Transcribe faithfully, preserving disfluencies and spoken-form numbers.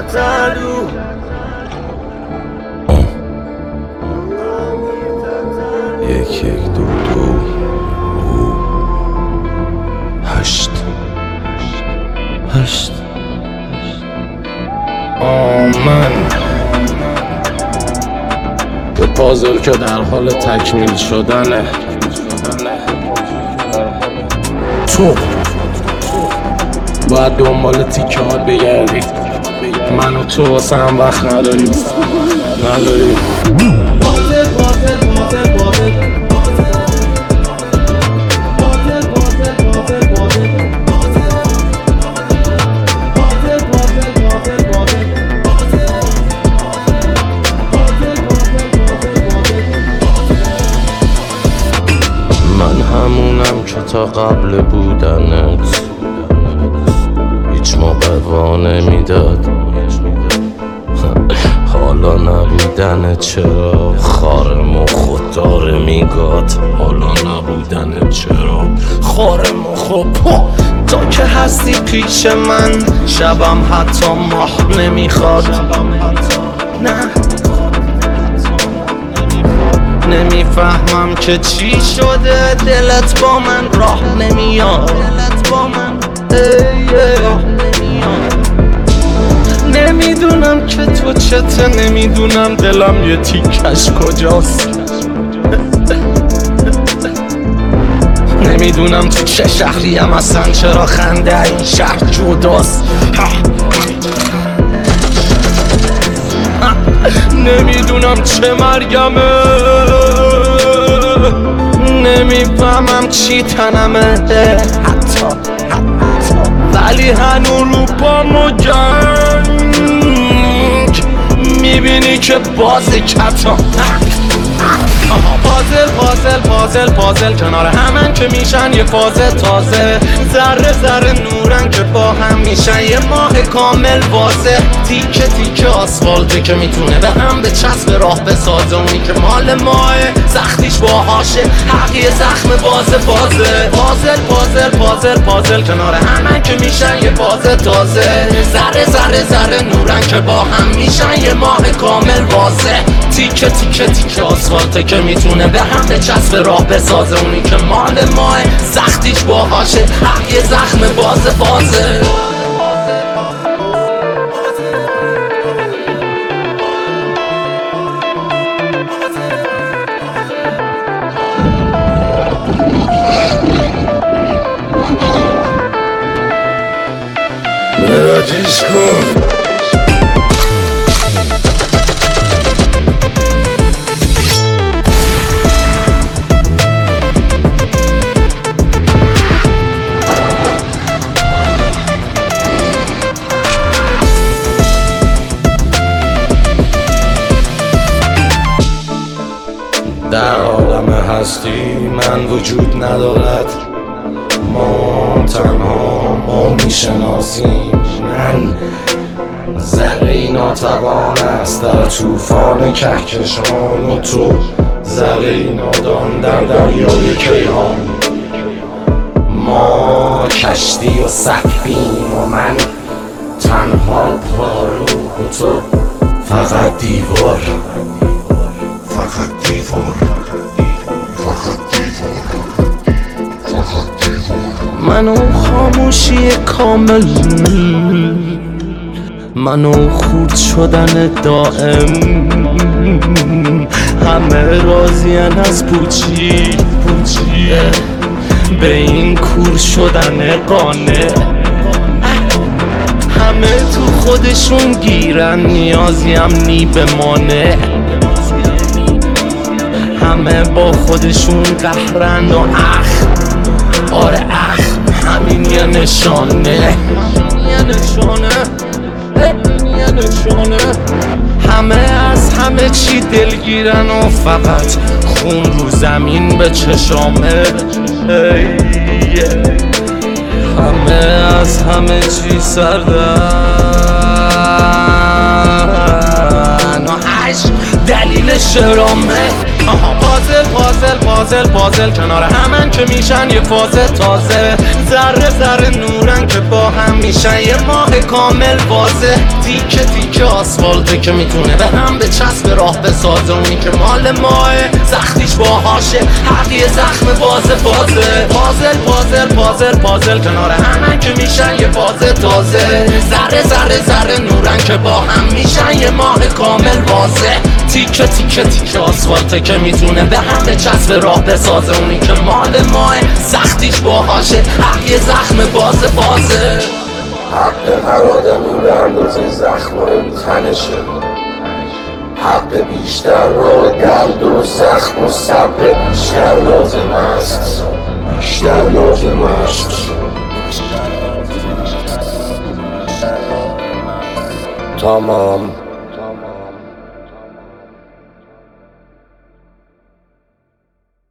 یک یک دو دو هشت هشت آمن به پازل که در حال تکمیل شدنه. تو باید دنبال تیکه ها بگردی، من و تو واسه هم وقت نداریم نداریم من همونم که تا قبل بودنت هیچ موقع وا نمیداد، حالا نبودنت چرا خار مخو داره میگاد، حالا نبودنت چرا خار مخو تا که هستی پیش من شبم حتی ماه نمیخواد، نه نمیفهمم که چی شده دلت با من راه نمیاد، دلت با من راه نمیاد. نمیدونم که تو چته، نمیدونم دلم یه تیکش کجاست، نمیدونم تو چه شهریم اصلا، چرا خنده این شهر جداست، نمیدونم چه مرگمه، نمیفهمم چی تنمه حتی ولی هنو رو پامو جنگ میبینی که باز کتا پازل پازل پازل پازل کنار همن که میشن یه فاز تازه، ذره ذره نورن که با هم میشن یه ماه کامل واضح، تیکه تیکه آسفالته که میتونه به هم به چسب راه بسازه، اونی که مال ماه سختیش باهاشه حق یه زخم بازه بازه پازل پازل پازل پازل کنار همن که میشن یه فاز تازه، ذره ذره ذره نورن که با هم میشن یه ماه کامل واضح، تیکه تیکه تیکه آسفالته که میتونه به هم به چسب راه بسازه، اونی که مال ماه سختیش باهاشه حق یه زخم بازه بازه مراجیش کن در عالم هستی من وجود ندارد، ما تنها ما میشناسیم، من ذره ناتوان است در طوفان کهکشان و تو ذره نادان در دریای کیهان، ما کشتی و سفینیم و من تنها پارو و تو فقط دیوار فقط دیوار فقط دیوار منو خاموشی کامل، منو خورد شدن دائم، همه راضین از پوچی پوچی به این کور شدن قانع، همه تو خودشون گیرن نیازیم نی بمانه، همه با خودشون قهرن و اخ آره اخ همین یه نشانه، یه نشانه یه نشانه، همه از همه چی دلگیرن و فقط خون رو زمین به چشامه، همه از همه چی سردن و عشق دلیل شرامه. پازل پازل پازل پازل کنار همن که میشن یه فاز تازه ذره ذره نورن که با هم میشن یه ماه کامل واضح تیکه تیکه آسفالته که میتونه به هم به چسب راه بسازه اونی که مال ماه سختیش باهاشه حق یه زخم بازه بازه پازل پازل پازل پازل کنار همن که میشن یه فاز تازه ذره ذره ذره نورن که با هم میشن یه ماه کامل واضح تیکه تیکه تیکه آسفالته که میتونه به هم به چسب راه بسازه اونی که مال ماه سختیش باهاشه حق یه زخم بازه بازه حق هر آدمی به اندازه زخمای تنشه حق بیشتر را درد و زخم و صبر بیشتر لازم است بیشتر لازم است تمام